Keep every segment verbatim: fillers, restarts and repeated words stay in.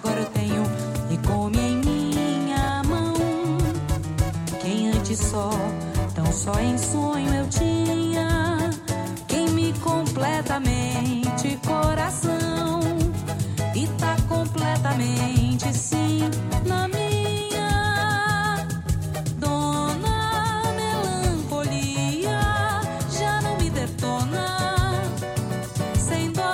agora eu tenho e come em minha mão. Quem antes só, tão só em sonho eu tinha, quem me completamente coração, e tá completamente sim na minha. Dona Melancolia já não me detona sem dó,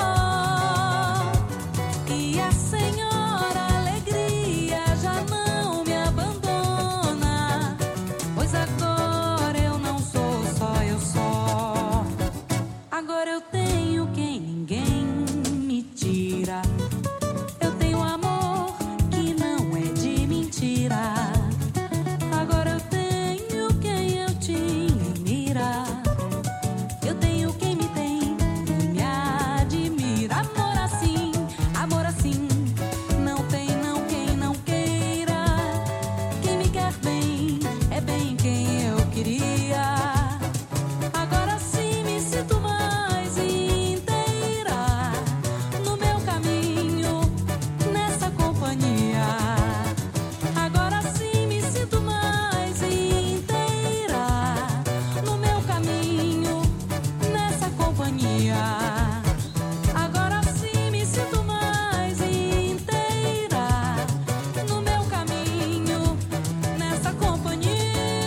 e a Senhora Alegria já não me abandona, pois agora eu não sou só eu só. Agora eu tenho quem ninguém me tira. Eu tenho amor que não é de mentira. Agora eu tenho quem eu tinha em mira. Eu tenho quem me tem e me admira. Amor assim, amor assim, não tem não quem não queira. Quem me quer bem é bem quem eu queria. Agora sim me sinto mais inteira no meu caminho, nessa companhia. Agora sim me sinto mais inteira no meu caminho, nessa companhia. Agora sim me sinto mais inteira no meu caminho, nessa companhia.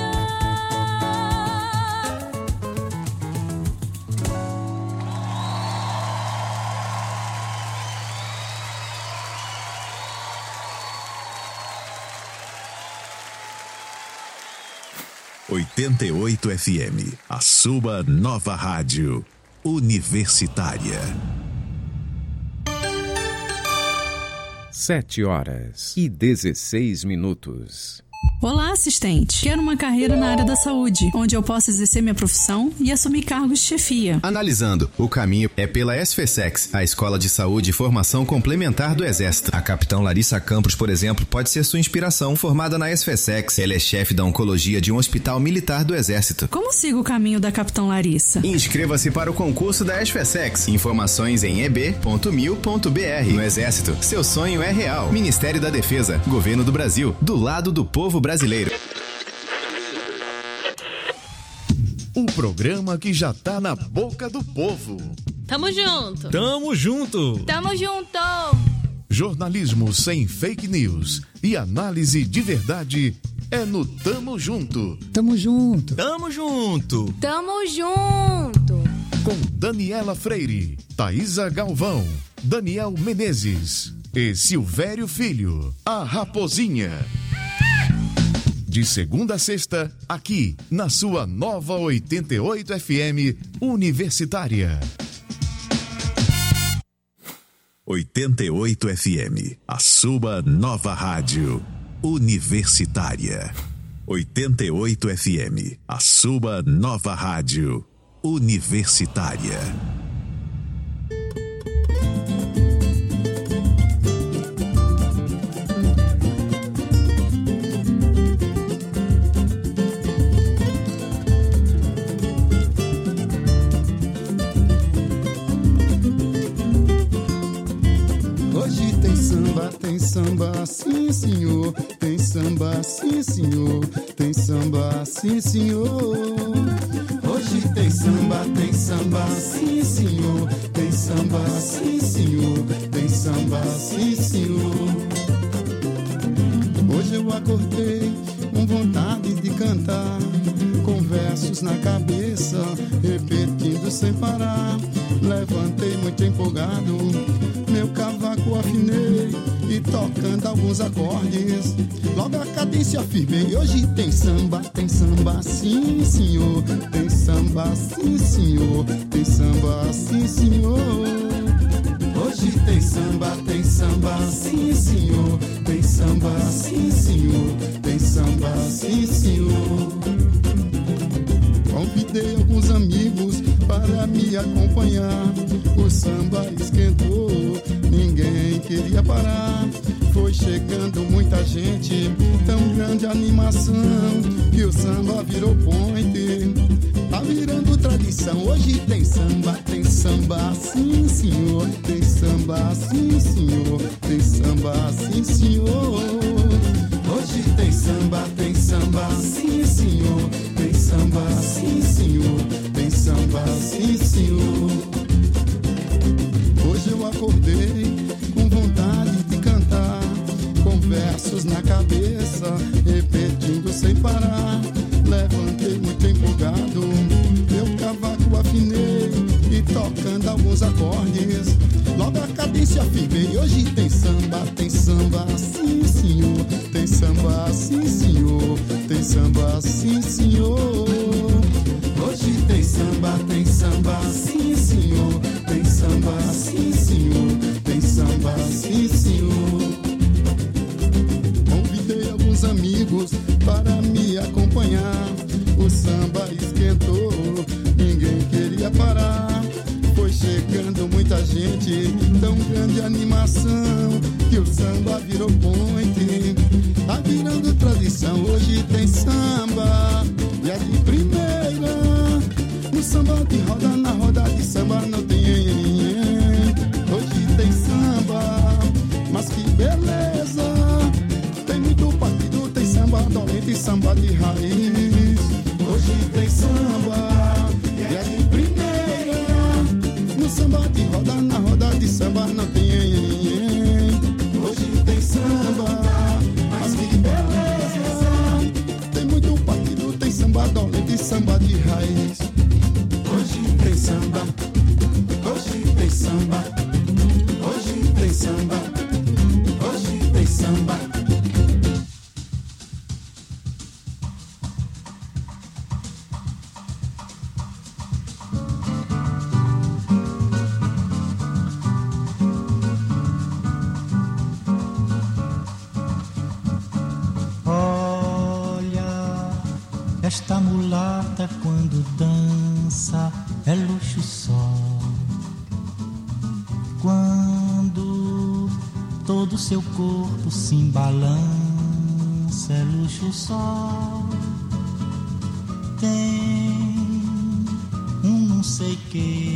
oitenta e oito F M, a sua nova rádio universitária. Sete horas e dezesseis minutos. Olá, assistente. Quero uma carreira na área da saúde, onde eu possa exercer minha profissão e assumir cargos de chefia. Analisando, o caminho é pela SFSEX, a Escola de Saúde e Formação Complementar do Exército. A capitão Larissa Campos, por exemplo, pode ser sua inspiração. Formada na SFSEX, ela é chefe da oncologia de um hospital militar do Exército. Como sigo o caminho da capitão Larissa? Inscreva-se para o concurso da SFSEX. Informações em e b ponto mil ponto b r. No Exército, seu sonho é real. Ministério da Defesa, Governo do Brasil, do lado do povo brasileiro. Um programa que já tá na boca do povo. Tamo junto. Tamo junto. Tamo junto. Jornalismo sem fake news e análise de verdade é no Tamo Junto. Tamo junto. Tamo junto. Tamo junto. Com Daniela Freire, Thaisa Galvão, Daniel Menezes e Silvério Filho, a Raposinha. De segunda a sexta, aqui na sua nova oitenta e oito F M Universitária. oitenta e oito F M, a sua nova rádio universitária. oitenta e oito F M, a sua nova rádio universitária. Tem samba, sim senhor, tem samba, sim senhor, tem samba, sim senhor. Hoje tem samba, tem samba, sim senhor, tem samba, sim senhor, tem samba, sim senhor. Hoje eu acordei com vontade de cantar, com versos na cabeça, repetindo sem parar. Levantei muito empolgado, meu cavaco afinei e tocando alguns acordes, logo a cadência firmei. Hoje tem samba, tem samba, sim senhor, tem samba, sim senhor, tem samba, sim senhor. Hoje tem samba, tem samba, sim senhor, tem samba, sim senhor, tem samba, sim senhor. Convidei alguns amigos para me acompanhar. O samba esquentou, ninguém queria parar. Foi chegando muita gente, tão grande animação, que o samba virou point, tá virando tradição. Hoje tem samba, tem samba, sim senhor, tem samba, sim senhor, tem samba, sim senhor. Hoje tem samba, tem samba, sim senhor. Tem samba, sim senhor. Tem samba, sim senhor. Hoje eu acordei com vontade de cantar, com versos na cabeça, repetindo sem parar. Levantei muito empolgado, meu cavaco afinei e tocando alguns acordes, logo a cadência firmei. Hoje tem samba, tem samba, sim senhor. Tem samba, sim senhor. Tem samba, sim senhor. Hoje tem samba, tem samba, sim senhor. Tem samba, sim senhor. Tem samba, sim senhor. Convidei alguns amigos para me acompanhar. O samba esquentou, ninguém queria parar. Foi chegando muita gente, tão grande animação, que o samba virou point, tá virando tradição. Hoje tem samba, e é de primeira. No samba de roda, na roda de samba não tem. Hoje tem samba, mas que beleza. Tem muito partido, tem samba dolente e samba de raiz. Hoje tem samba, e é de primeira. No samba de roda, na roda de samba não tem. Hoje tem samba, mas que beleza. Tem muito partido, tem samba dolente e samba de raiz. Hoje tem samba, hoje tem samba. Hoje tem samba, hoje tem samba. Esta mulata quando dança é luxo só. Quando todo seu corpo se embalança é luxo só. Tem um não sei que